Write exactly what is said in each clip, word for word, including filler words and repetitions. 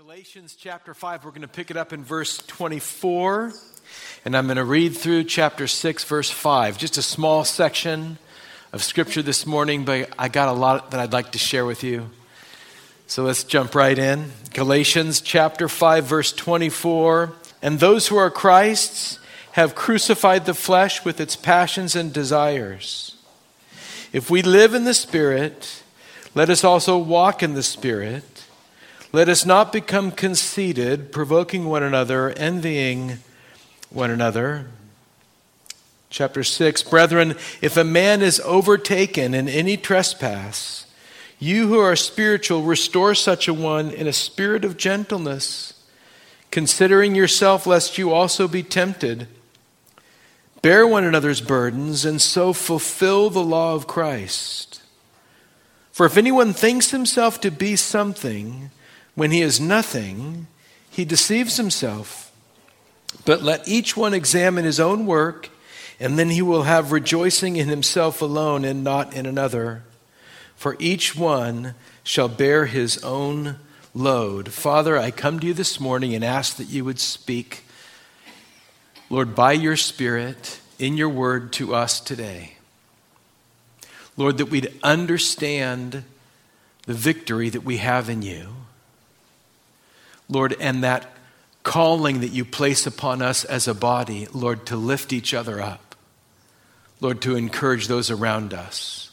Galatians chapter five, we're going to pick it up in verse twenty-four, and I'm going to read through chapter six, verse five. Just a small section of scripture this morning, but I got a lot that I'd like to share with you. So let's jump right in. Galatians chapter five, verse twenty-four. And those who are Christ's have crucified the flesh with its passions and desires. If we live in the Spirit, let us also walk in the Spirit. Let us not become conceited, provoking one another, envying one another. Chapter six, brethren, if a man is overtaken in any trespass, you who are spiritual, restore such a one in a spirit of gentleness, considering yourself, lest you also be tempted. Bear one another's burdens, and so fulfill the law of Christ. For if anyone thinks himself to be something, when he is nothing, he deceives himself. But let each one examine his own work, and then he will have rejoicing in himself alone and not in another. For each one shall bear his own load. Father, I come to you this morning and ask that you would speak, Lord, by your Spirit, in your word to us today. Lord, that we'd understand the victory that we have in you. Lord, and that calling that you place upon us as a body, Lord, to lift each other up. Lord, to encourage those around us.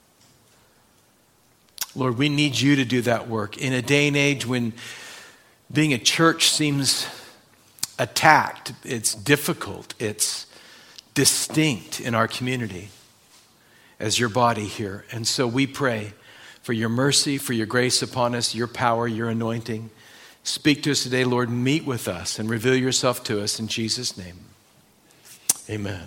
Lord, we need you to do that work in a day and age when being a church seems attacked. It's difficult. It's distinct in our community as your body here. And so we pray for your mercy, for your grace upon us, your power, your anointing. Speak to us today, Lord. Meet with us and reveal yourself to us in Jesus' name. Amen.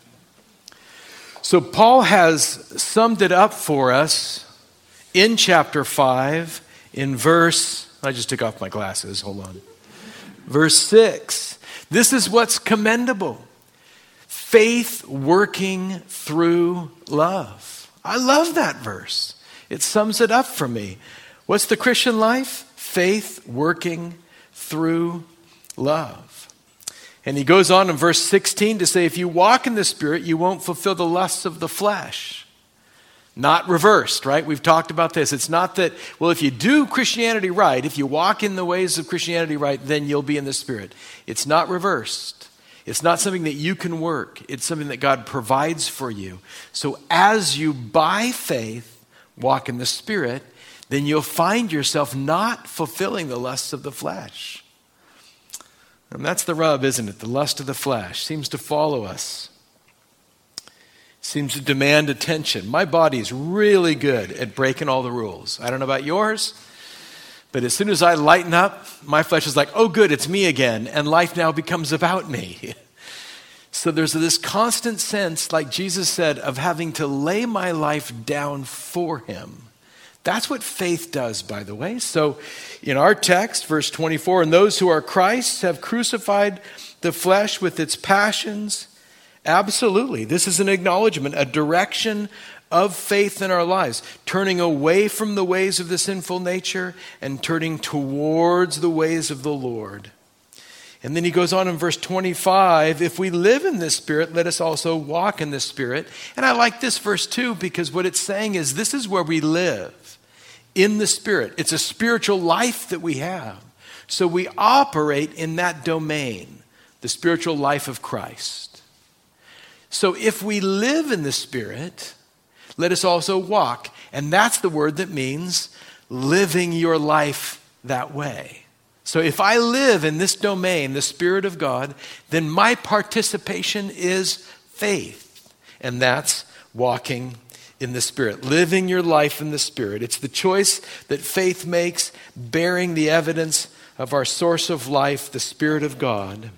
So Paul has summed it up for us in chapter five, in verse, I just took off my glasses, hold on. Verse six. This is what's commendable. Faith working through love. I love that verse. It sums it up for me. What's the Christian life? Faith working through love. And he goes on in verse sixteen to say, if you walk in the Spirit, you won't fulfill the lusts of the flesh. Not reversed, right? We've talked about this. It's not that, well, if you do Christianity right, if you walk in the ways of Christianity right, then you'll be in the Spirit. It's not reversed. It's not something that you can work. It's something that God provides for you. So as you, by faith, walk in the Spirit, then you'll find yourself not fulfilling the lusts of the flesh. And that's the rub, isn't it? The lust of the flesh seems to follow us. Seems to demand attention. My body's really good at breaking all the rules. I don't know about yours, but as soon as I lighten up, my flesh is like, oh good, it's me again, and life now becomes about me. So there's this constant sense, like Jesus said, of having to lay my life down for him. That's what faith does, by the way. So in our text, verse twenty-four, and those who are Christ's have crucified the flesh with its passions. Absolutely. This is an acknowledgement, a direction of faith in our lives, turning away from the ways of the sinful nature and turning towards the ways of the Lord. And then he goes on in verse twenty-five, if we live in the Spirit, let us also walk in the Spirit. And I like this verse too, because what it's saying is this is where we live. In the Spirit. It's a spiritual life that we have. So we operate in that domain, the spiritual life of Christ. So if we live in the Spirit, let us also walk. And that's the word that means living your life that way. So if I live in this domain, the Spirit of God, then my participation is faith. And that's walking in the Spirit, living your life in the Spirit. It's the choice that faith makes, bearing the evidence of our source of life, the Spirit of God.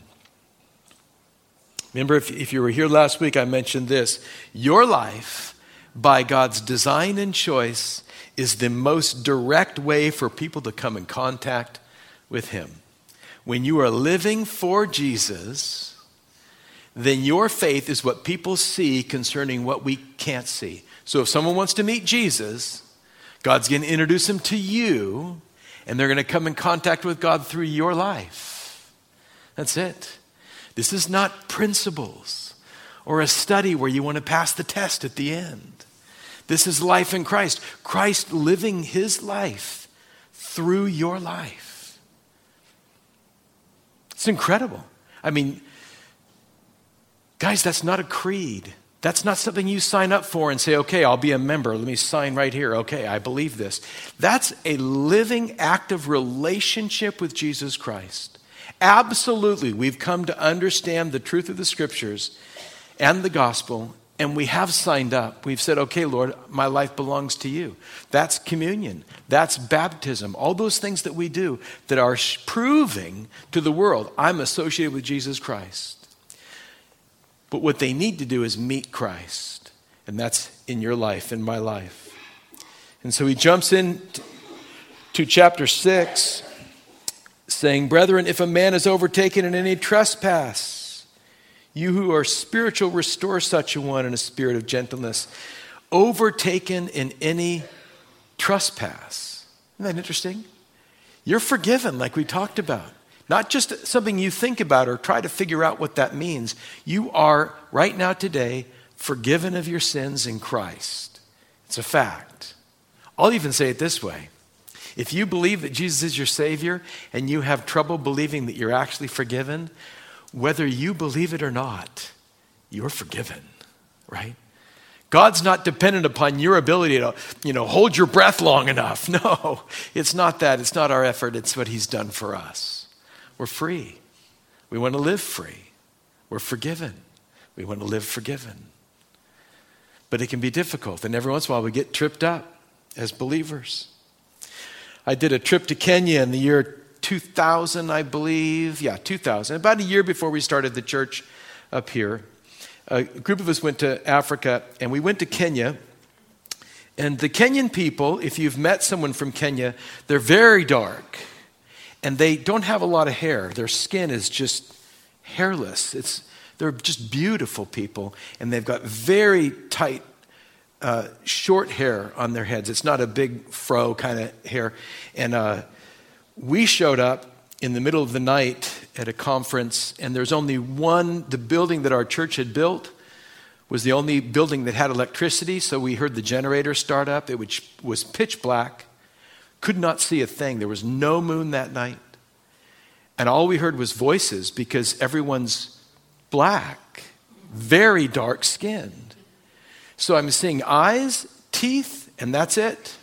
Remember, if, if you were here last week, I mentioned this. Your life, by God's design and choice, is the most direct way for people to come in contact with him. When you are living for Jesus, then your faith is what people see concerning what we can't see. So if someone wants to meet Jesus, God's going to introduce him to you, and they're going to come in contact with God through your life. That's it. This is not principles or a study where you want to pass the test at the end. This is life in Christ. Christ living his life through your life. It's incredible. I mean, guys, that's not a creed. That's not something you sign up for and say, okay, I'll be a member. Let me sign right here. Okay, I believe this. That's a living, active relationship with Jesus Christ. Absolutely, we've come to understand the truth of the scriptures and the gospel, and we have signed up. We've said, okay, Lord, my life belongs to you. That's communion. That's baptism. All those things that we do that are proving to the world, I'm associated with Jesus Christ. But what they need to do is meet Christ. And that's in your life, in my life. And so he jumps in to chapter six, saying, brethren, if a man is overtaken in any trespass, you who are spiritual, restore such a one in a spirit of gentleness. Overtaken in any trespass. Isn't that interesting? You're forgiven, like we talked about. Not just something you think about or try to figure out what that means. You are, right now today, forgiven of your sins in Christ. It's a fact. I'll even say it this way. If you believe that Jesus is your Savior and you have trouble believing that you're actually forgiven, whether you believe it or not, you're forgiven, right? God's not dependent upon your ability to, you know, hold your breath long enough. No, it's not that. It's not our effort. It's what he's done for us. We're free. We want to live free. We're forgiven. We want to live forgiven. But it can be difficult. And every once in a while we get tripped up as believers. I did a trip to Kenya in the year two thousand, I believe. Yeah, two thousand. About a year before we started the church up here. A group of us went to Africa, and we went to Kenya. And the Kenyan people, if you've met someone from Kenya, they're very dark. And they don't have a lot of hair. Their skin is just hairless. It's, they're just beautiful people. And they've got very tight, uh, short hair on their heads. It's not a big fro kind of hair. And uh, we showed up in the middle of the night at a conference, and there's only one, the building that our church had built was the only building that had electricity, so we heard the generator start up. It was pitch black, could not see a thing. There was no moon that night. And all we heard was voices because everyone's black, very dark skinned. So I'm seeing eyes, teeth, and that's it.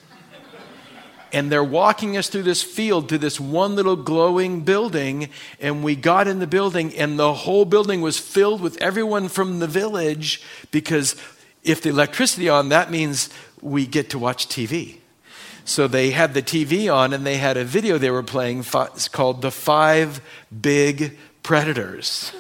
And they're walking us through this field to this one little glowing building. And we got in the building, and the whole building was filled with everyone from the village, because if the electricity on, that means we get to watch T V. So they had the T V on, and they had a video they were playing called The Five Big Predators.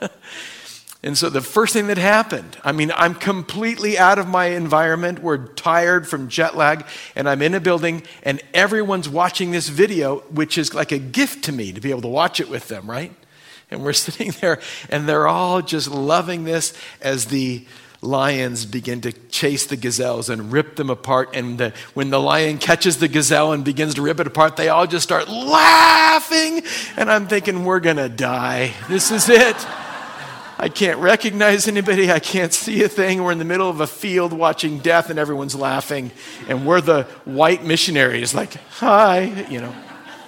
And so the first thing that happened, I mean, I'm completely out of my environment. We're tired from jet lag, and I'm in a building, and everyone's watching this video, which is like a gift to me to be able to watch it with them, right? And we're sitting there, and they're all just loving this as the lions begin to chase the gazelles and rip them apart. And the, when the lion catches the gazelle and begins to rip it apart, they all just start laughing. And I'm thinking, we're going to die. This is it. I can't recognize anybody. I can't see a thing. We're in the middle of a field watching death, and everyone's laughing. And we're the white missionaries, like, hi, you know.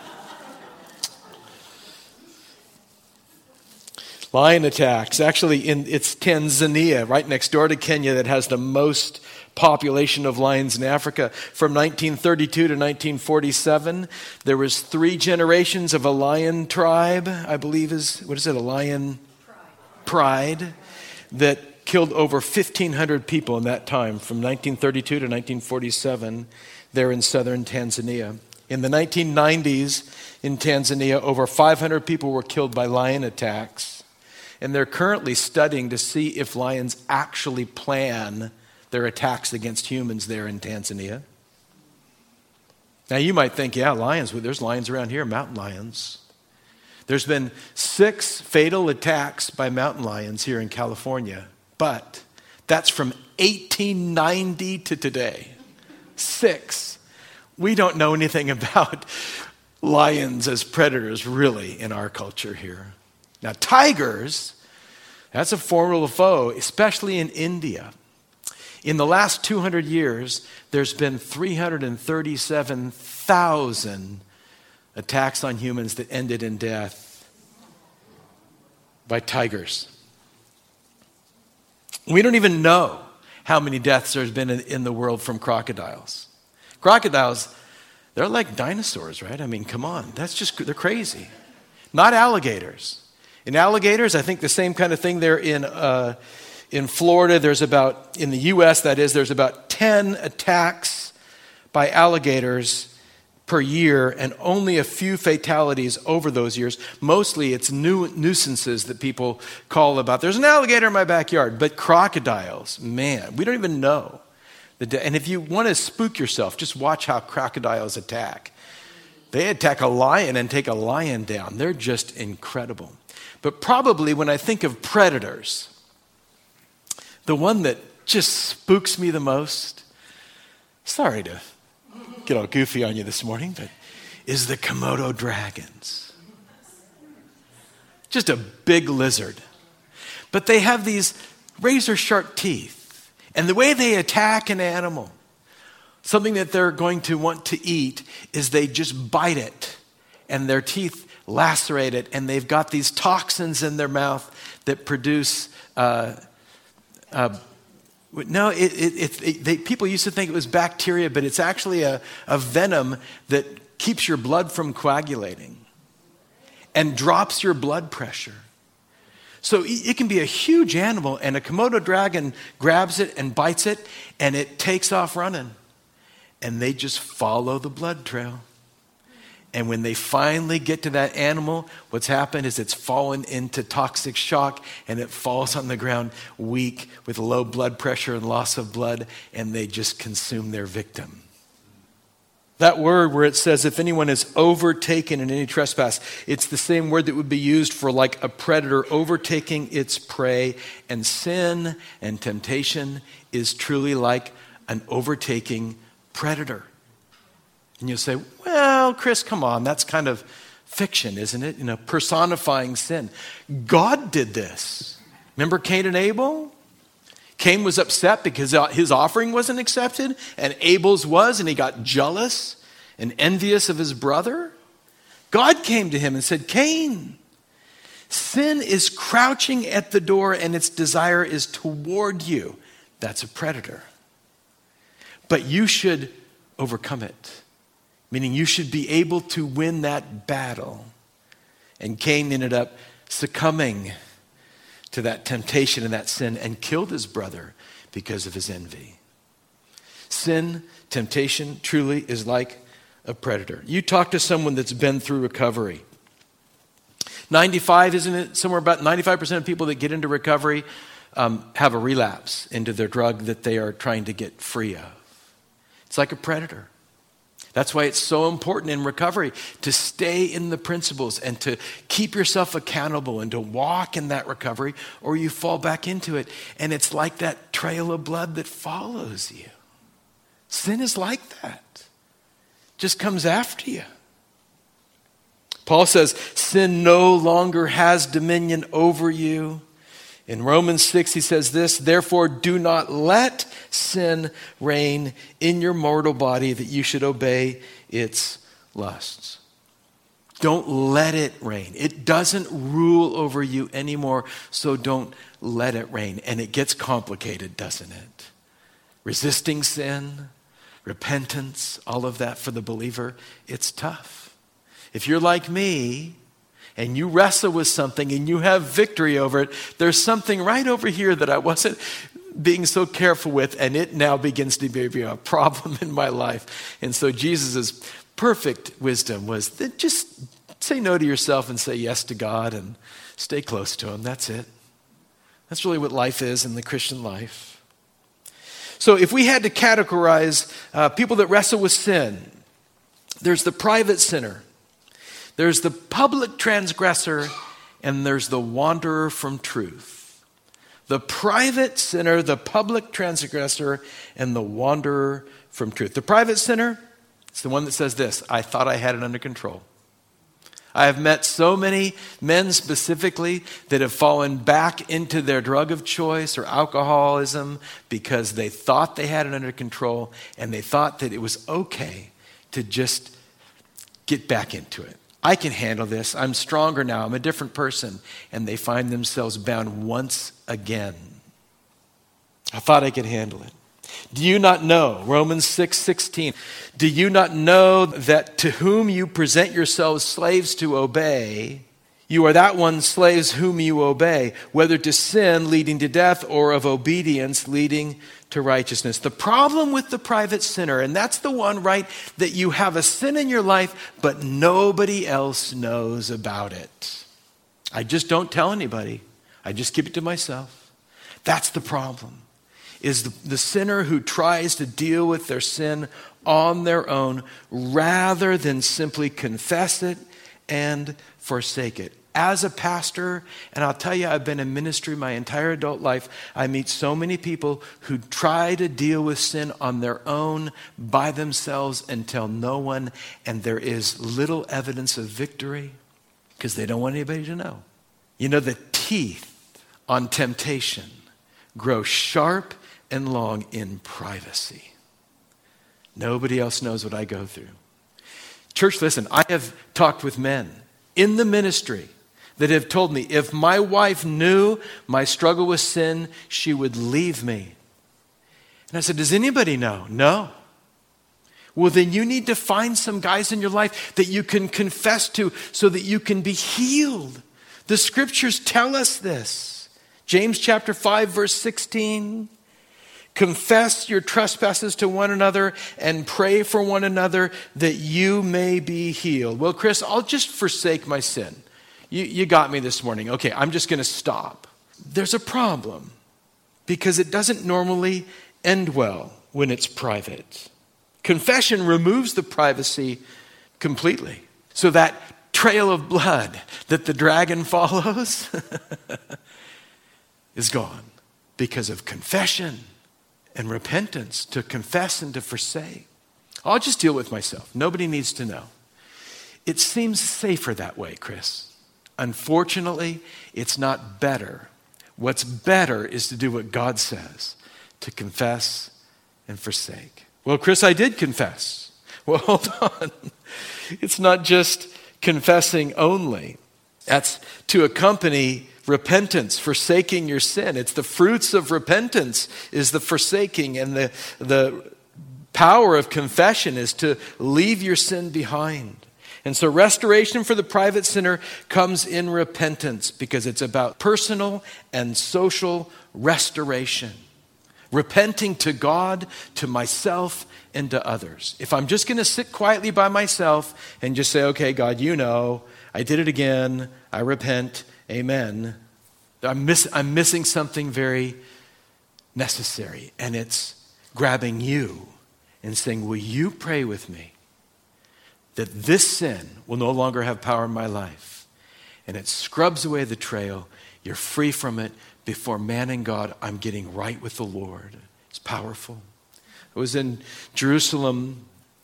Lion attacks. Actually, in it's Tanzania, right next door to Kenya, that has the most population of lions in Africa. From nineteen thirty-two to nineteen forty-seven, there was three generations of a lion tribe, I believe is, what is it, a lion pride, that killed over fifteen hundred people in that time, from nineteen thirty-two to nineteen forty-seven, there in southern Tanzania. In the nineteen nineties in Tanzania, over five hundred people were killed by lion attacks. And they're currently studying to see if lions actually plan their attacks against humans there in Tanzania. Now you might think, yeah, lions, well, there's lions around here, mountain lions. There's been six fatal attacks by mountain lions here in California, but that's from eighteen ninety to today. Six. We don't know anything about lions as predators, really, in our culture here. Now, tigers, that's a formidable foe, especially in India. In the last two hundred years, there's been three hundred thirty-seven thousand attacks on humans that ended in death by tigers. We don't even know how many deaths there's been in, in the world from crocodiles. Crocodiles, they're like dinosaurs, right? I mean, come on. That's just, they're crazy. Not alligators. In alligators, I think the same kind of thing there in uh, in Florida. There's about, in the U S that is, there's about ten attacks by alligators per year and only a few fatalities over those years. Mostly it's new nuisances that people call about. There's an alligator in my backyard, but crocodiles, man, we don't even know. And if you want to spook yourself, just watch how crocodiles attack. They attack a lion and take a lion down. They're just incredible. But probably when I think of predators, the one that just spooks me the most, sorry to get all goofy on you this morning, but is the Komodo dragons. Just a big lizard. But they have these razor sharp teeth. And the way they attack an animal, something that they're going to want to eat, is they just bite it and their teeth lacerate it, and they've got these toxins in their mouth that produce uh, uh, no, it, it, it, it, they, people used to think it was bacteria, but it's actually a, a venom that keeps your blood from coagulating and drops your blood pressure. So it can be a huge animal, and a Komodo dragon grabs it and bites it, and it takes off running. And they just follow the blood trail. And when they finally get to that animal, what's happened is it's fallen into toxic shock, and it falls on the ground weak with low blood pressure and loss of blood, and they just consume their victim. That word where it says, if anyone is overtaken in any trespass, it's the same word that would be used for like a predator overtaking its prey. And sin and temptation is truly like an overtaking predator. And you'll say, well, Chris, come on, that's kind of fiction, isn't it? You know, personifying sin. God did this. Remember Cain and Abel? Cain was upset because his offering wasn't accepted, and Abel's was, and he got jealous and envious of his brother. God came to him and said, Cain, sin is crouching at the door, and its desire is toward you. That's a predator. But you should overcome it, meaning you should be able to win that battle. And Cain ended up succumbing to that temptation and that sin and killed his brother because of his envy. Sin, temptation, truly is like a predator. You talk to someone that's been through recovery. ninety-five, isn't it? Somewhere about ninety-five percent of people that get into recovery um, have a relapse into their drug that they are trying to get free of. It's like a predator. That's why it's so important in recovery to stay in the principles and to keep yourself accountable and to walk in that recovery, or you fall back into it. And it's like that trail of blood that follows you. Sin is like that. Just comes after you. Paul says, sin no longer has dominion over you. In Romans six, he says this, therefore do not let sin reign in your mortal body that you should obey its lusts. Don't let it reign. It doesn't rule over you anymore, so don't let it reign. And it gets complicated, doesn't it? Resisting sin, repentance, all of that for the believer, it's tough. If you're like me, and you wrestle with something and you have victory over it, there's something right over here that I wasn't being so careful with, and it now begins to be a problem in my life. And so Jesus' perfect wisdom was that just say no to yourself and say yes to God and stay close to him. That's it. That's really what life is in the Christian life. So if we had to categorize uh, people that wrestle with sin, there's the private sinner. There's the public transgressor, and there's the wanderer from truth. The private sinner, the public transgressor, and the wanderer from truth. The private sinner, It's the one that says this: I thought I had it under control. I have met so many men specifically that have fallen back into their drug of choice or alcoholism because they thought they had it under control and they thought that it was okay to just get back into it. I can handle this. I'm stronger now. I'm a different person. And they find themselves bound once again. I thought I could handle it. Do you not know, Romans six sixteen, do you not know that to whom you present yourselves slaves to obey, you are that one slaves whom you obey, whether to sin leading to death or of obedience leading to righteousness. The problem with the private sinner, and that's the one, right, that you have a sin in your life, but nobody else knows about it. I just don't tell anybody. I just keep it to myself. That's the problem. Is the, the sinner who tries to deal with their sin on their own rather than simply confess it and forsake it. As a pastor, and I'll tell you, I've been in ministry my entire adult life, I meet so many people who try to deal with sin on their own by themselves and tell no one, and there is little evidence of victory because they don't want anybody to know. You know, the teeth on temptation grow sharp and long in privacy. Nobody else knows what I go through. Church, listen, I have talked with men in the ministry that have told me if my wife knew my struggle with sin, she would leave me. And I said, does anybody know? No. Well, then you need to find some guys in your life that you can confess to so that you can be healed. The scriptures tell us this. James chapter five, verse sixteen. Confess your trespasses to one another and pray for one another that you may be healed. Well, Chris, I'll just forsake my sin. You, you got me this morning. Okay, I'm just going to stop. There's a problem because it doesn't normally end well when it's private. Confession removes the privacy completely. So that trail of blood that the dragon follows is gone because of confession and repentance, to confess and to forsake. I'll just deal with myself. Nobody needs to know. It seems safer that way, Chris. Unfortunately, it's not better. What's better is to do what God says, to confess and forsake. Well, Chris, I did confess. Well, hold on. It's not just confessing only. That's to accompany repentance, forsaking your sin. It's the fruits of repentance is the forsaking, and the, the power of confession is to leave your sin behind. And so restoration for the private sinner comes in repentance because it's about personal and social restoration. Repenting to God, to myself, and to others. If I'm just going to sit quietly by myself and just say, okay, God, you know, I did it again, I repent, amen, I'm, miss, I'm missing something very necessary, and it's grabbing you and saying, will you pray with me that this sin will no longer have power in my life? And it scrubs away the trail. You're free from it. Before man and God, I'm getting right with the Lord. It's powerful. I was in Jerusalem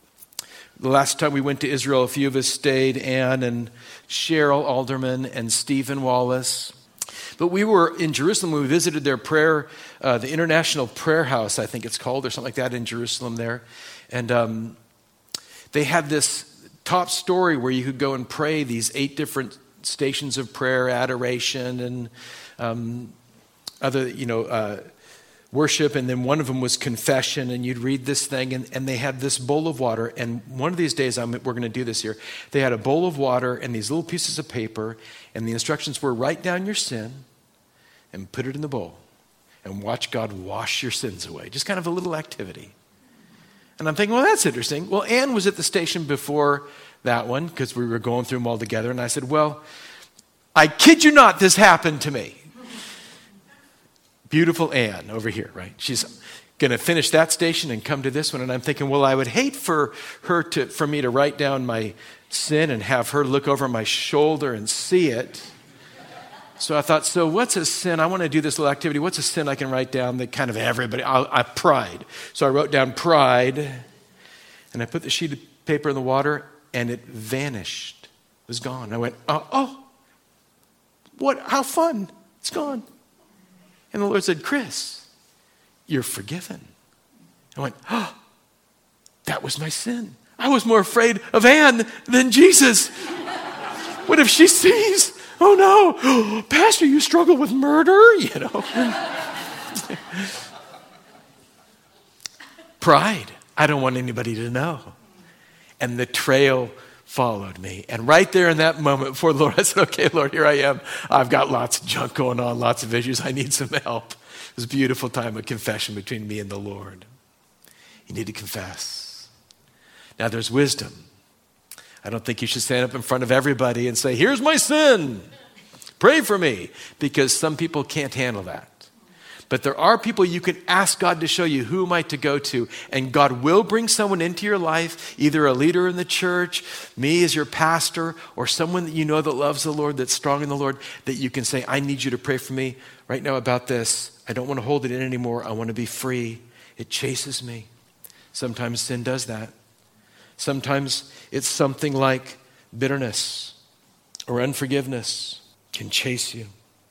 the last time we went to Israel. A few of us stayed, Ann and Cheryl Alderman and Stephen Wallace. But we were in Jerusalem when we visited their prayer, uh, the International Prayer House, I think it's called, or something like that in Jerusalem there. And um, they had this top story where you could go and pray these eight different stations of prayer, adoration, and um, other, you know, uh, worship. And then one of them was confession, and you'd read this thing, and, and they had this bowl of water. And one of these days, I'm, we're going to do this here. They had a bowl of water and these little pieces of paper, and the instructions were write down your sin and put it in the bowl and watch God wash your sins away. Just kind of a little activity. And I'm thinking, well, that's interesting. Well, Ann was at the station before that one because we were going through them all together. And I said, well, I kid you not, this happened to me. Beautiful Ann over here, right? She's going to finish that station and come to this one. And I'm thinking, well, I would hate for her to, for me to write down my sin and have her look over my shoulder and see it. So I thought, so what's a sin? I want to do this little activity. What's a sin I can write down that kind of everybody, I, I pride. So I wrote down pride, and I put the sheet of paper in the water, and it vanished. It was gone. I went, oh, oh, what? How fun. It's gone. And the Lord said, Chris, you're forgiven. I went, oh, that was my sin. I was more afraid of Anne than Jesus. What if she sees? Oh no, Pastor, you struggle with murder, you know. Pride. I don't want anybody to know. And the trail followed me. And right there in that moment before the Lord, I said, okay, Lord, here I am. I've got lots of junk going on, lots of issues. I need some help. It was a beautiful time of confession between me and the Lord. You need to confess. Now there's wisdom. I don't think you should stand up in front of everybody and say, here's my sin. Pray for me. Because some people can't handle that. But there are people you can ask God to show you, who am I to go to? And God will bring someone into your life, either a leader in the church, me as your pastor, or someone that you know that loves the Lord, that's strong in the Lord, that you can say, I need you to pray for me right now about this. I don't want to hold it in anymore. I want to be free. It chases me. Sometimes sin does that. Sometimes it's something like bitterness or unforgiveness can chase you.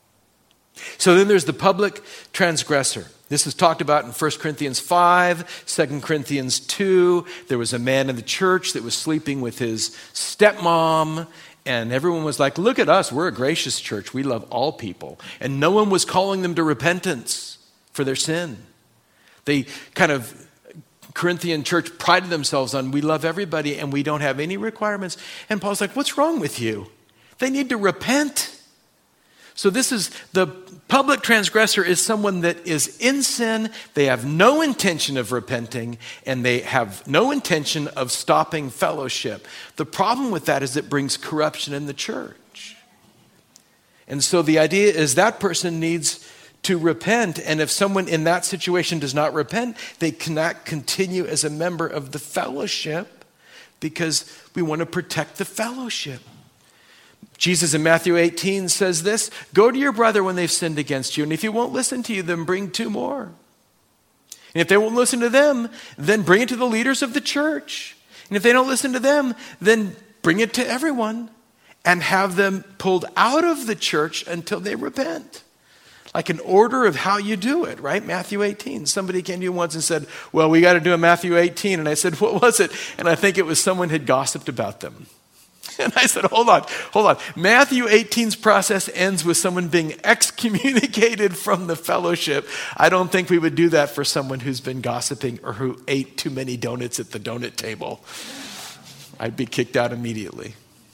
So then there's the public transgressor. This is talked about in First Corinthians five, Second Corinthians two. There was a man in the church that was sleeping with his stepmom, and everyone was like, look at us, we're a gracious church. We love all people. And no one was calling them to repentance for their sin. They kind of, Corinthian church prided themselves on, we love everybody and we don't have any requirements. And Paul's like, what's wrong with you? They need to repent. So this is, the public transgressor is someone that is in sin. They have no intention of repenting, and they have no intention of stopping fellowship. The problem with that is it brings corruption in the church. And so the idea is that person needs to repent, and if someone in that situation does not repent, they cannot continue as a member of the fellowship because we want to protect the fellowship. Jesus in Matthew eighteen says this, go to your brother when they've sinned against you, and if he won't listen to you, then bring two more. And if they won't listen to them, then bring it to the leaders of the church. And if they don't listen to them, then bring it to everyone and have them pulled out of the church until they repent. Like an order of how you do it, right? Matthew eighteen. Somebody came to you once and said, well, we got to do a Matthew eighteen. And I said, what was it? And I think it was someone had gossiped about them. And I said, hold on, hold on. Matthew eighteen's process ends with someone being excommunicated from the fellowship. I don't think we would do that for someone who's been gossiping or who ate too many donuts at the donut table. I'd be kicked out immediately.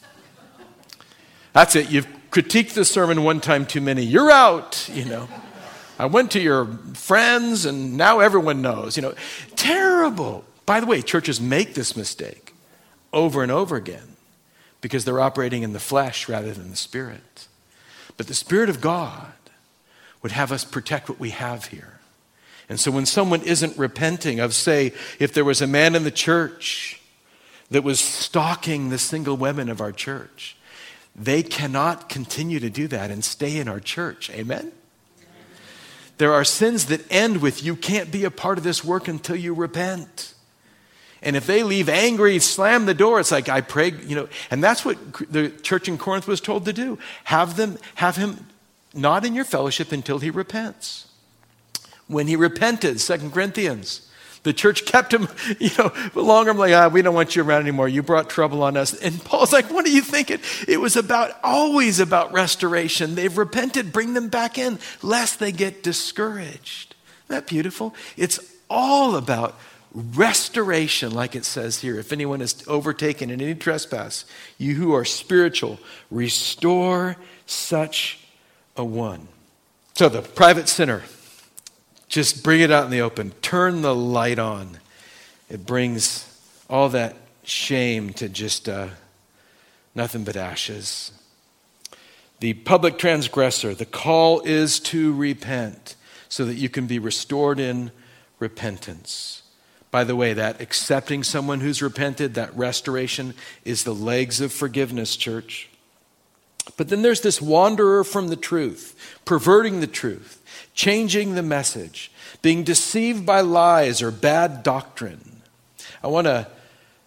That's it. You've critiqued the sermon one time too many. You're out, you know. I went to your friends and now everyone knows, you know. Terrible. By the way, churches make this mistake over and over again, because they're operating in the flesh rather than the Spirit. But the Spirit of God would have us protect what we have here. And so when someone isn't repenting of, say, if there was a man in the church that was stalking the single women of our church, they cannot continue to do that and stay in our church. Amen? There are sins that end with, you can't be a part of this work until you repent. And if they leave angry, slam the door, it's like, I pray, you know, and that's what the church in Corinth was told to do. Have them, have him not in your fellowship until he repents. When he repented, Second Corinthians, the church kept him, you know, longer. I'm like, ah, we don't want you around anymore. You brought trouble on us. And Paul's like, what are you thinking? It was about, always about restoration. They've repented, bring them back in, lest they get discouraged. Isn't that beautiful? It's all about restoration, like it says here. If anyone is overtaken in any trespass, you who are spiritual, restore such a one. So the private sinner, just bring it out in the open. Turn the light on. It brings all that shame to just uh, nothing but ashes. The public transgressor, the call is to repent so that you can be restored in repentance. By the way, that accepting someone who's repented, that restoration is the legs of forgiveness, church. But then there's this wanderer from the truth, perverting the truth, changing the message, being deceived by lies or bad doctrine. I want to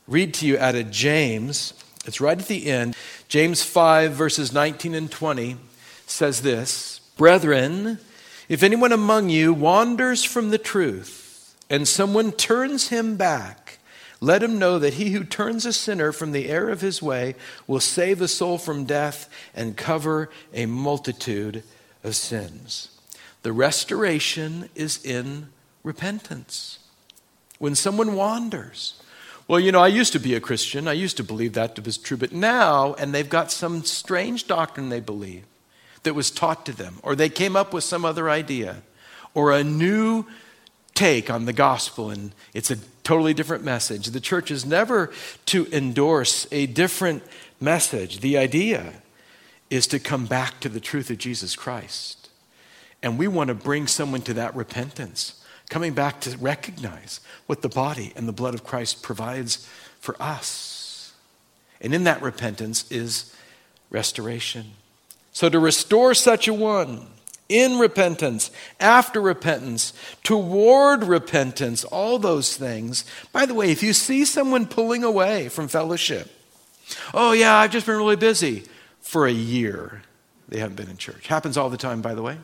read to you out of James. It's right at the end. James five, verses nineteen and twenty says this, "Brethren, if anyone among you wanders from the truth, and someone turns him back, let him know that he who turns a sinner from the error of his way will save a soul from death and cover a multitude of sins." The restoration is in repentance. When someone wanders, well, you know, I used to be a Christian. I used to believe that was true. But now, and they've got some strange doctrine they believe that was taught to them, or they came up with some other idea, or a new take on the gospel, and it's a totally different message. The church is never to endorse a different message. The idea is to come back to the truth of Jesus Christ. And we want to bring someone to that repentance, coming back to recognize what the body and the blood of Christ provides for us. And in that repentance is restoration. So to restore such a one in repentance, after repentance, toward repentance, all those things. By the way, if you see someone pulling away from fellowship, oh yeah, I've just been really busy, for a year they haven't been in church. Happens all the time, by the way.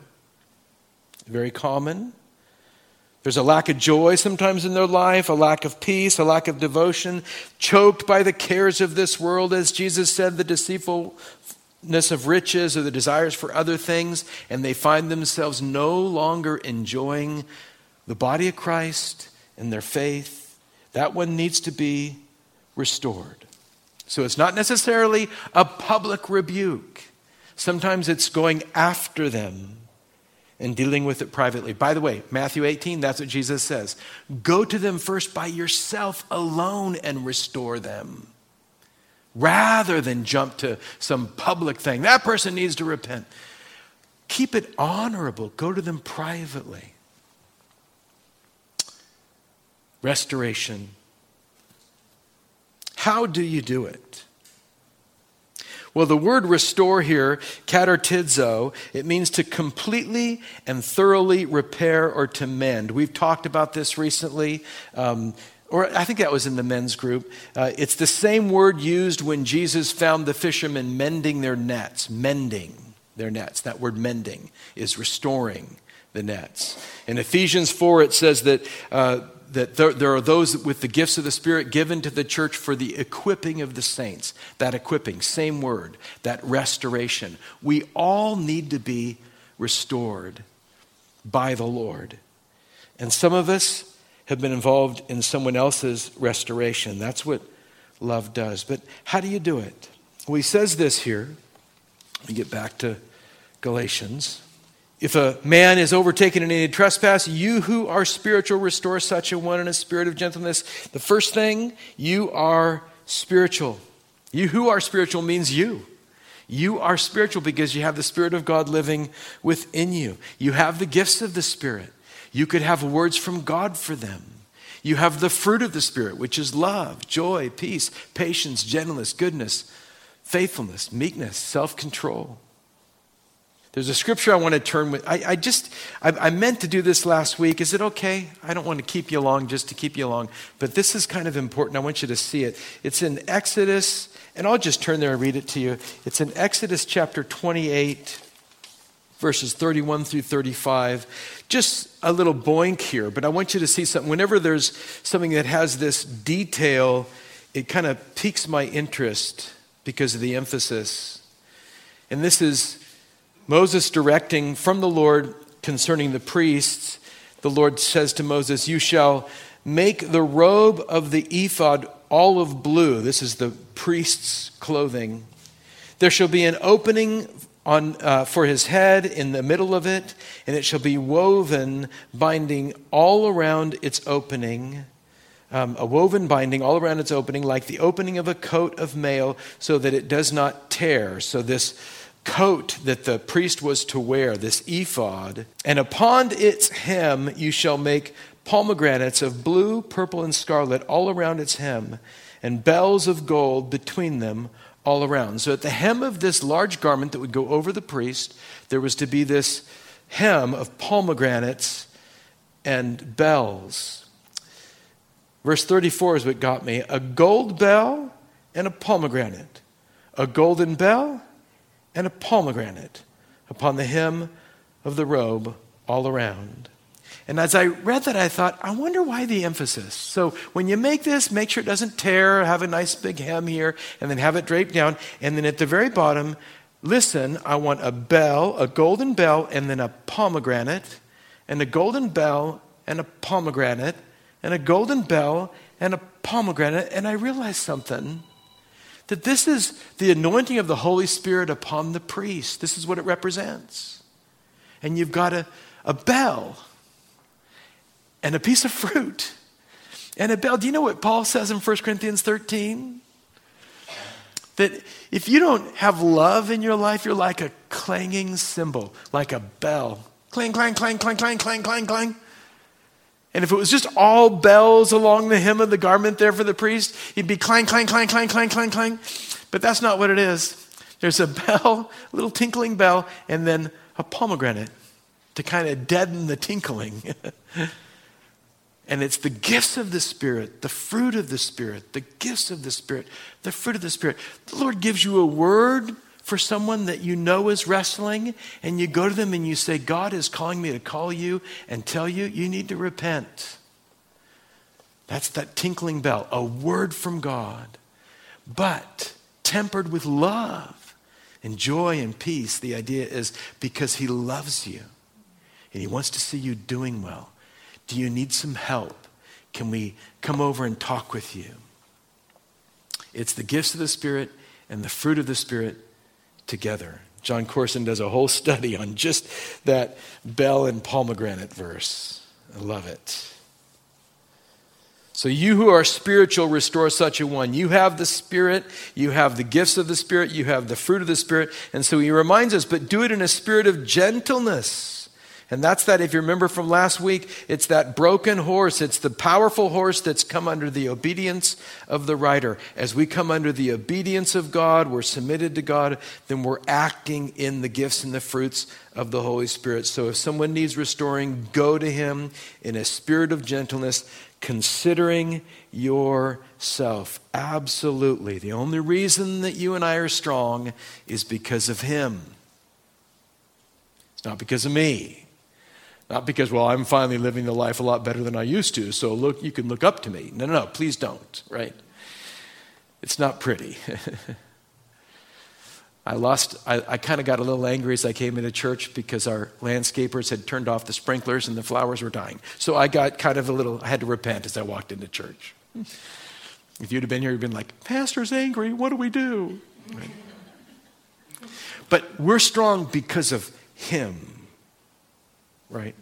Very common. There's a lack of joy sometimes in their life, a lack of peace, a lack of devotion, choked by the cares of this world, as Jesus said, the deceitfulness of riches or the desires for other things, and they find themselves no longer enjoying the body of Christ and their faith. That one needs to be restored. So it's not necessarily a public rebuke. Sometimes it's going after them and dealing with it privately. By the way, Matthew eighteen, that's what Jesus says. Go to them first by yourself alone and restore them, rather than jump to some public thing. That person needs to repent. Keep it honorable. Go to them privately. Restoration. How do you do it? Well, the word restore here, katartizo, it means to completely and thoroughly repair or to mend. We've talked about this recently, um, or I think that was in the men's group. Uh, it's the same word used when Jesus found the fishermen mending their nets, mending their nets. That word mending is restoring the nets. In Ephesians four, it says that uh, that there, there are those with the gifts of the Spirit given to the church for the equipping of the saints. That equipping, same word, that restoration. We all need to be restored by the Lord. And some of us have been involved in someone else's restoration. That's what love does. But how do you do it? Well, he says this here. Let me get back to Galatians. If a man is overtaken in any trespass, you who are spiritual, restore such a one in a spirit of gentleness. The first thing, you are spiritual. You who are spiritual means you. You are spiritual because you have the Spirit of God living within you. You have the gifts of the Spirit. You could have words from God for them. You have the fruit of the Spirit, which is love, joy, peace, patience, gentleness, goodness, faithfulness, meekness, self-control. There's a scripture I want to turn with. I, I just, I, I meant to do this last week. Is it okay? I don't want to keep you long just to keep you long. But this is kind of important. I want you to see it. It's in Exodus, and I'll just turn there and read it to you. It's in Exodus chapter twenty-eight, verses thirty-one through thirty-five. Just a little boink here, but I want you to see something. Whenever there's something that has this detail, it kind of piques my interest because of the emphasis. And this is Moses directing from the Lord concerning the priests. The Lord says to Moses, you shall make the robe of the ephod olive blue. This is the priest's clothing. There shall be an opening on uh, for his head in the middle of it, and it shall be woven binding all around its opening. Um, a woven binding all around its opening, like the opening of a coat of mail, so that it does not tear. So this coat that the priest was to wear, this ephod, and upon its hem you shall make pomegranates of blue, purple, and scarlet all around its hem, and bells of gold between them all around. So at the hem of this large garment that would go over the priest, there was to be this hem of pomegranates and bells. Verse thirty-four is what got me. A gold bell and a pomegranate. A golden bell and a pomegranate upon the hem of the robe all around. And as I read that, I thought, I wonder why the emphasis. So when you make this, make sure it doesn't tear, have a nice big hem here, and then have it draped down. And then at the very bottom, listen, I want a bell, a golden bell, and then a pomegranate, and a golden bell and a pomegranate, and a golden bell and a pomegranate. And I realized something, that this is the anointing of the Holy Spirit upon the priest. This is what it represents. And you've got a, a bell and a piece of fruit and a bell. Do you know what Paul says in First Corinthians thirteen? That if you don't have love in your life, you're like a clanging cymbal, like a bell. Clang, clang, clang, clang, clang, clang, clang, clang. And if it was just all bells along the hem of the garment there for the priest, it'd be clang, clang, clang, clang, clang, clang, clang. But that's not what it is. There's a bell, a little tinkling bell, and then a pomegranate to kind of deaden the tinkling. And it's the gifts of the Spirit, the fruit of the Spirit, the gifts of the Spirit, the fruit of the Spirit. The Lord gives you a word for someone that you know is wrestling, and you go to them and you say, God is calling me to call you and tell you, you need to repent. That's that tinkling bell, a word from God, but tempered with love and joy and peace. The idea is because he loves you and he wants to see you doing well. Do you need some help? Can we come over and talk with you? It's the gifts of the Spirit and the fruit of the Spirit together. John Corson does a whole study on just that bell and pomegranate verse. I love it. So you who are spiritual, restore such a one. You have the Spirit, you have the gifts of the Spirit, you have the fruit of the Spirit. And so he reminds us, but do it in a spirit of gentleness. And that's that, if you remember from last week, it's that broken horse. It's the powerful horse that's come under the obedience of the rider. As we come under the obedience of God, we're submitted to God, then we're acting in the gifts and the fruits of the Holy Spirit. So if someone needs restoring, go to him in a spirit of gentleness, considering yourself. Absolutely. The only reason that you and I are strong is because of him. It's not because of me. Not because, well, I'm finally living the life a lot better than I used to, so look, you can look up to me. No, no, no, please don't, right? It's not pretty. I lost, I, I kind of got a little angry as I came into church because our landscapers had turned off the sprinklers and the flowers were dying. So I got kind of a little, I had to repent as I walked into church. If you'd have been here, you'd been like, Pastor's angry, what do we do? Right? But we're strong because of him. Right?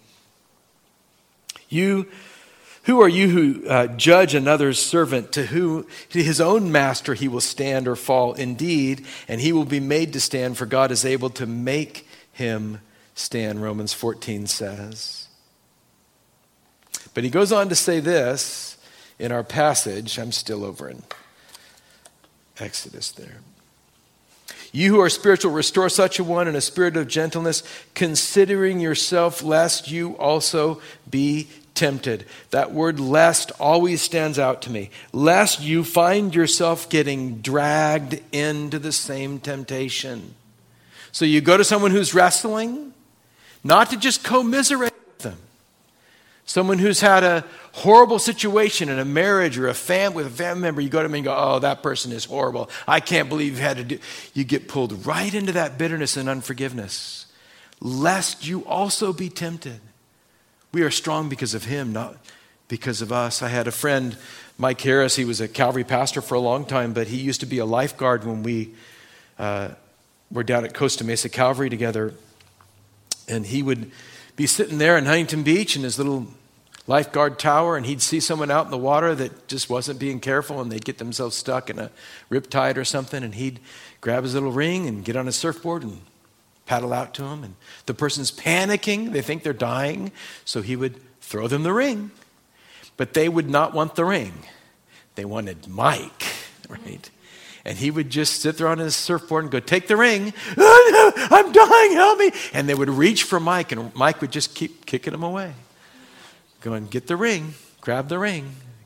You, who are you who uh, judge another's servant, to who to his own master he will stand or fall indeed, and he will be made to stand, for God is able to make him stand, Romans fourteen says. But he goes on to say this in our passage. I'm still over in Exodus there. You who are spiritual, restore such a one in a spirit of gentleness, considering yourself, lest you also be tempted. That word lest always stands out to me. Lest you find yourself getting dragged into the same temptation. So you go to someone who's wrestling, not to just commiserate with them. Someone who's had a horrible situation in a marriage or a fam with a family member, you go to them and go, oh, that person is horrible. I can't believe you had to do. You get pulled right into that bitterness and unforgiveness, lest you also be tempted. We are strong because of him, not because of us. I had a friend, Mike Harris. He was a Calvary pastor for a long time, but he used to be a lifeguard when we uh, were down at Costa Mesa Calvary together. And he would be sitting there in Huntington Beach in his little lifeguard tower, and he'd see someone out in the water that just wasn't being careful, and they'd get themselves stuck in a riptide or something, and he'd grab his little ring and get on his surfboard and paddle out to him. And the person's panicking. They think they're dying. So he would throw them the ring. But they would not want the ring. They wanted Mike, right? And he would just sit there on his surfboard and go, take the ring. Oh, no, I'm dying, help me. And they would reach for Mike, and Mike would just keep kicking him away. Going, get the ring, grab the ring,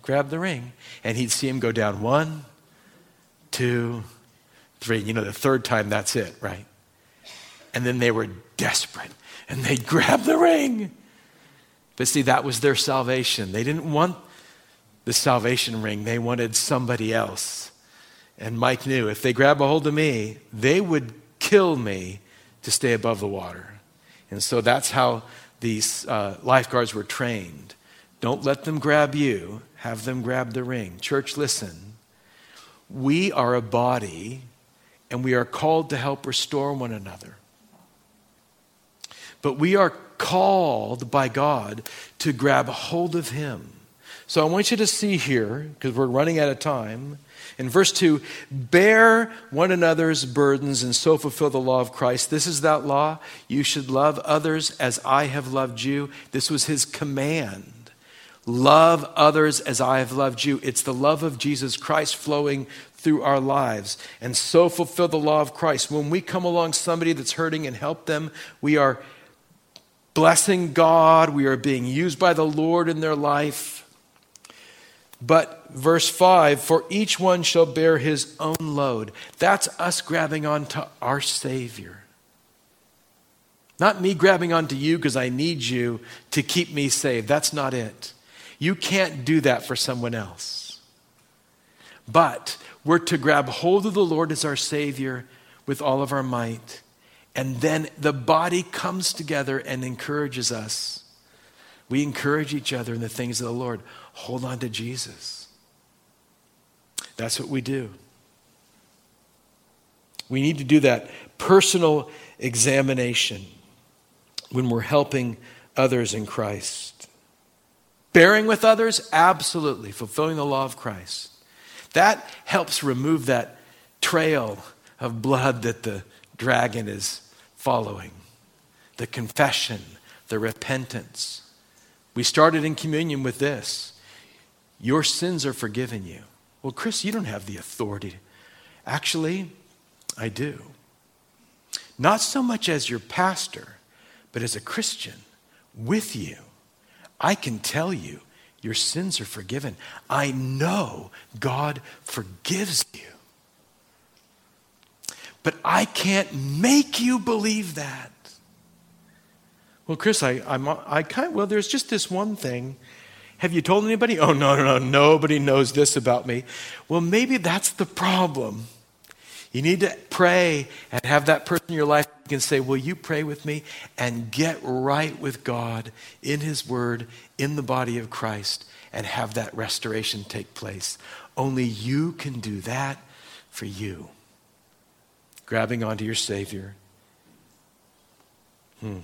grab the ring. And he'd see him go down one, two, three. You know, the third time, that's it, right? And then they were desperate, and they'd grab the ring. But see, that was their salvation. They didn't want the salvation ring. They wanted somebody else. And Mike knew if they grab a hold of me, they would kill me to stay above the water. And so that's how these uh, lifeguards were trained. Don't let them grab you. Have them grab the ring. Church, listen. We are a body, and we are called to help restore one another. But we are called by God to grab hold of him. So I want you to see here, because we're running out of time. In verse two, bear one another's burdens and so fulfill the law of Christ. This is that law. You should love others as I have loved you. This was his command. Love others as I have loved you. It's the love of Jesus Christ flowing through our lives. And so fulfill the law of Christ. When we come along somebody that's hurting and help them, we are blessing God. We are being used by the Lord in their life. But verse five, for each one shall bear his own load. That's us grabbing onto our Savior. Not me grabbing onto you because I need you to keep me saved. That's not it. You can't do that for someone else. But we're to grab hold of the Lord as our Savior with all of our might. And then the body comes together and encourages us. We encourage each other in the things of the Lord. Hold on to Jesus. That's what we do. We need to do that personal examination when we're helping others in Christ. Bearing with others, absolutely. Fulfilling the law of Christ. That helps remove that trail of blood that the dragon is following. The confession, the repentance. We started in communion with this. Your sins are forgiven you. Well, Chris, you don't have the authority. Actually, I do. Not so much as your pastor, but as a Christian with you. I can tell you your sins are forgiven. I know God forgives you. But I can't make you believe that. Well, Chris, I, I'm, I kind well, there's just this one thing. Have you told anybody? Oh, no, no, no, nobody knows this about me. Well, maybe that's the problem. You need to pray and have that person in your life you can say, will you pray with me and get right with God in his word, in the body of Christ, and have that restoration take place. Only you can do that for you. Grabbing onto your Savior. Hmm.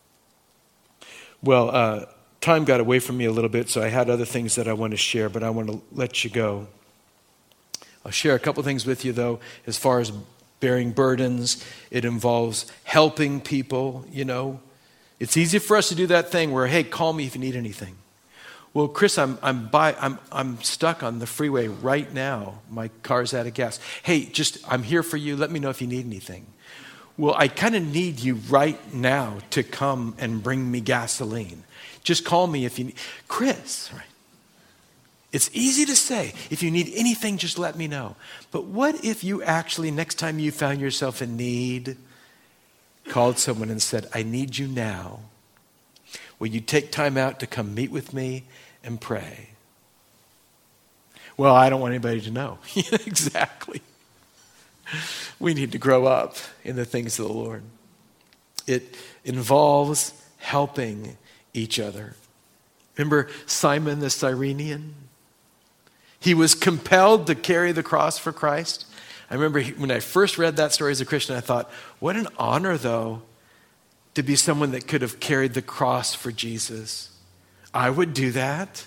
Well, uh, time got away from me a little bit, so I had other things that I want to share, but I want to let you go. I'll share a couple things with you, though, as far as bearing burdens. It involves helping people, you know. It's easy for us to do that thing where, hey, call me if you need anything. Well, Chris, I'm I'm by I'm I'm stuck on the freeway right now. My car's out of gas. Hey, just I'm here for you. Let me know if you need anything. Well, I kind of need you right now to come and bring me gasoline. Just call me if you need. Chris, right? It's easy to say, if you need anything, just let me know. But what if you actually, next time you found yourself in need, called someone and said, I need you now. Will you take time out to come meet with me and pray? Well, I don't want anybody to know. Exactly. We need to grow up in the things of the Lord. It involves helping each other. Remember Simon the Cyrenian? He was compelled to carry the cross for Christ. I remember when I first read that story as a Christian, I thought, what an honor, though, to be someone that could have carried the cross for Jesus. I would do that.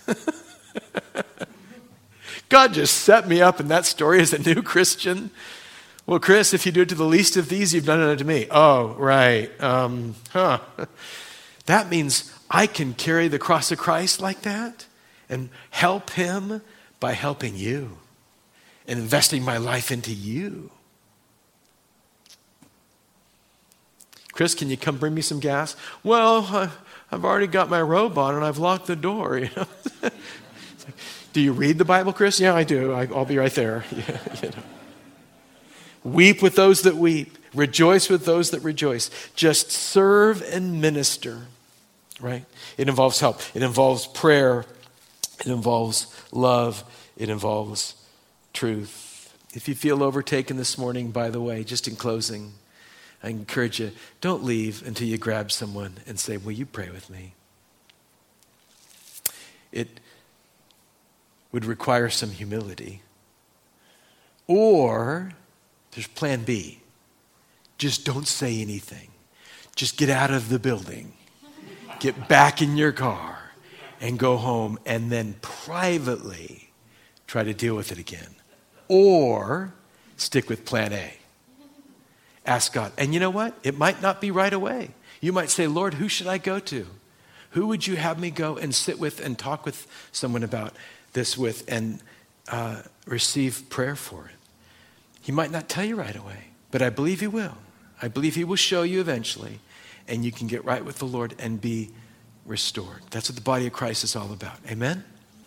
God just set me up in that story as a new Christian. Well, Chris, if you do it to the least of these, you've done it to me. Oh, right. Um, huh. That means I can carry the cross of Christ like that and help him by helping you and investing my life into you. Chris, can you come bring me some gas? Well, uh, I've already got my robe on and I've locked the door. You know? It's like, Do you read the Bible, Chris? Yeah, I do. I, I'll be right there. Yeah, you know. Weep with those that weep. Rejoice with those that rejoice. Just serve and minister, right? It involves help. It involves prayer. It involves love. It involves truth. If you feel overtaken this morning, by the way, just in closing, I encourage you, don't leave until you grab someone and say, will you pray with me? It would require some humility. Or there's plan B. Just don't say anything. Just get out of the building. Get back in your car and go home and then privately try to deal with it again. Or stick with plan A. Ask God. And you know what? It might not be right away. You might say, Lord, who should I go to? Who would you have me go and sit with and talk with someone about this with and uh, receive prayer for it? He might not tell you right away, but I believe he will. I believe he will show you eventually, and you can get right with the Lord and be restored. That's what the body of Christ is all about. Amen?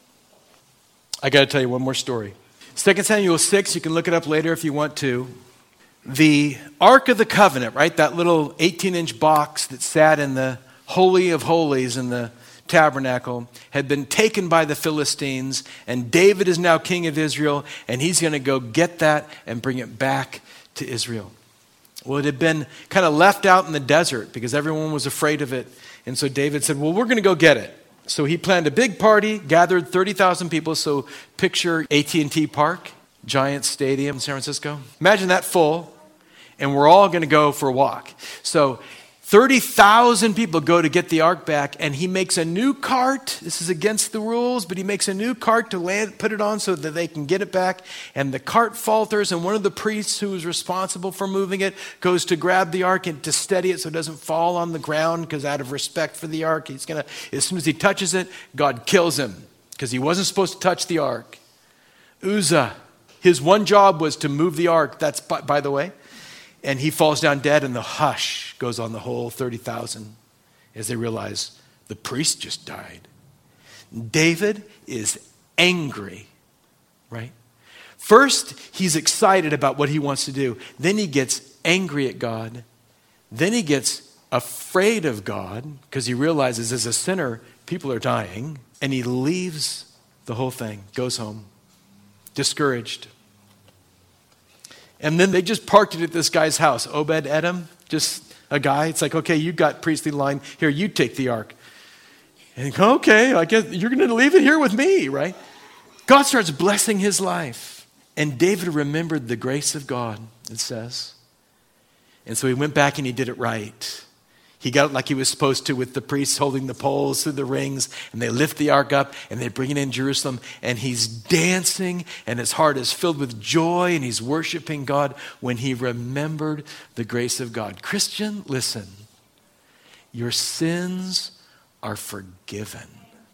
I got to tell you one more story. Second Samuel six, you can look it up later if you want to. The Ark of the Covenant, right? That little eighteen-inch box that sat in the Holy of Holies in the tabernacle had been taken by the Philistines, and David is now king of Israel, and he's going to go get that and bring it back to Israel. Well, it had been kind of left out in the desert because everyone was afraid of it. And so David said, well, we're going to go get it. So he planned a big party, gathered thirty thousand people. So picture A T and T Park, giant stadium in San Francisco. Imagine that full, and we're all going to go for a walk. So thirty thousand people go to get the ark back, and he makes a new cart. This is against the rules, but he makes a new cart to land, put it on so that they can get it back. And the cart falters, and one of the priests who is responsible for moving it goes to grab the ark and to steady it so it doesn't fall on the ground, because out of respect for the ark, he's gonna, as soon as he touches it, God kills him because he wasn't supposed to touch the ark. Uzzah, his one job was to move the ark. That's, by, by the way. And he falls down dead, and the hush goes on the whole thirty thousand as they realize the priest just died. David is angry, right? First, he's excited about what he wants to do. Then he gets angry at God. Then he gets afraid of God because he realizes as a sinner, people are dying. And he leaves the whole thing, goes home, discouraged. And then they just parked it at this guy's house, Obed-Edom, just a guy. It's like, okay, you got priestly line. Here, you take the ark. And you go, okay, I guess you're going to leave it here with me, right? God starts blessing his life. And David remembered the grace of God, it says. And so he went back and he did it right. He got it like he was supposed to with the priests holding the poles through the rings, and they lift the ark up and they bring it in Jerusalem, and he's dancing and his heart is filled with joy and he's worshiping God when he remembered the grace of God. Christian, listen, your sins are forgiven.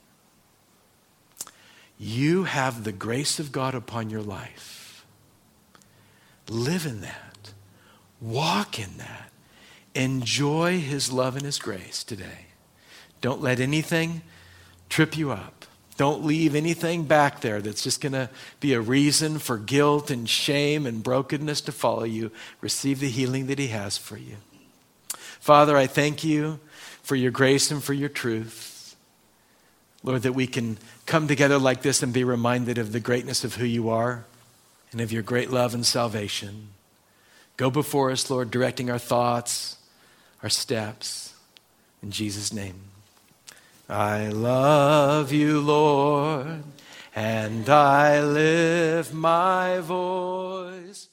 You have the grace of God upon your life. Live in that. Walk in that. Enjoy his love and his grace today. Don't let anything trip you up. Don't leave anything back there that's just going to be a reason for guilt and shame and brokenness to follow you. Receive the healing that he has for you. Father, I thank you for your grace and for your truth. Lord, that we can come together like this and be reminded of the greatness of who you are and of your great love and salvation. Go before us, Lord, directing our thoughts, our steps. In Jesus' name. I love you, Lord, and I lift my voice